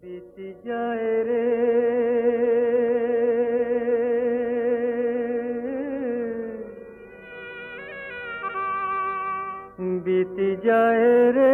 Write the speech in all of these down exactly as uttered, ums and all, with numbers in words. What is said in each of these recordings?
बीती जाए रे बीती जाए रे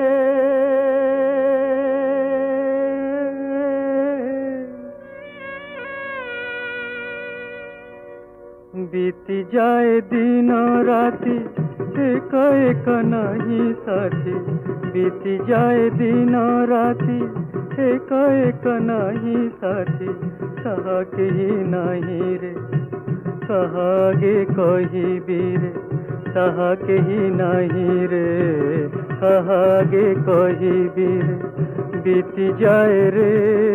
बीती जाए दिन राति एक एक नहीं साथी बीती जाए दिन राति एक एक नहीं साथी कहा के ही नहीं रे कहागे कही भी रे कहा के ही नहीं रे कहागे कही भी रे बीती जाए रे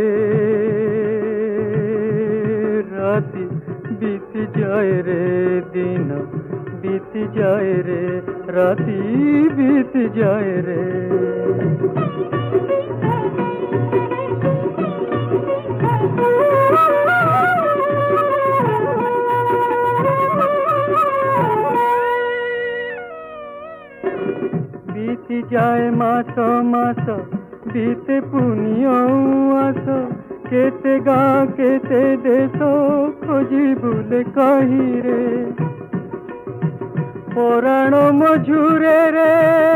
राति बीती जाए रे दिन बीती जाए रे राति बीती जाए रे बीती जाए मास मास बीते पुनियास केते गा केते देश खोजी बुले कही रे पुराण मझुरे रे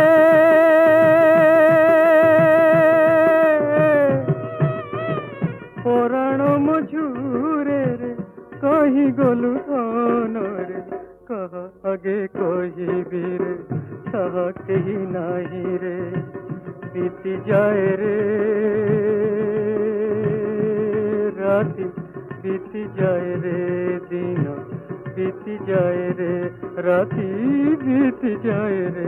पुराण मझुरे रे कही गलु धन रे कह आगे कही भी रे कह कही नहीं रे बीती जाए रे राति बीती जाए रे दिन बीती जाए रे राति बीती जाए रे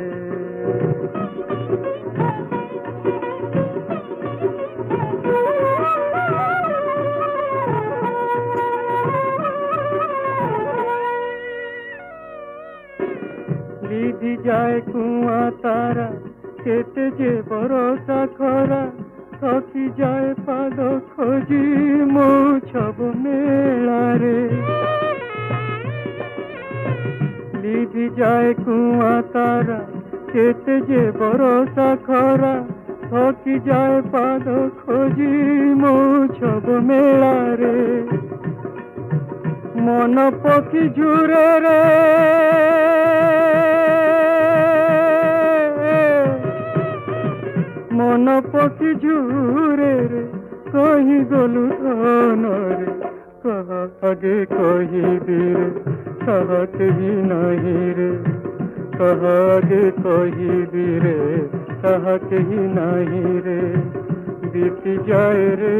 लीधी जाए कुआ तारा केते जे भरोसा खरा थकी जाए पाद खोजी मो छब मेला रे लीधी जाए कुआ तारा केते जे भरोसा खरा थकी जाए पाद खोजी मो छब मेला रे मन पखी झुरे रे मन पखी झुरे रे कही गलु धन रे कह आगे कही भी रे कह कही नहीं रे कह आगे कही भी रे कह कही नहीं रे बीती जाए रे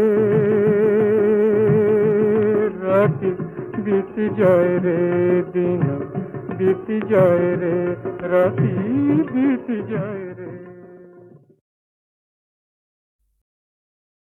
राति बीती जाए रे दिन बीती जाए रे राति बीती जाए रे।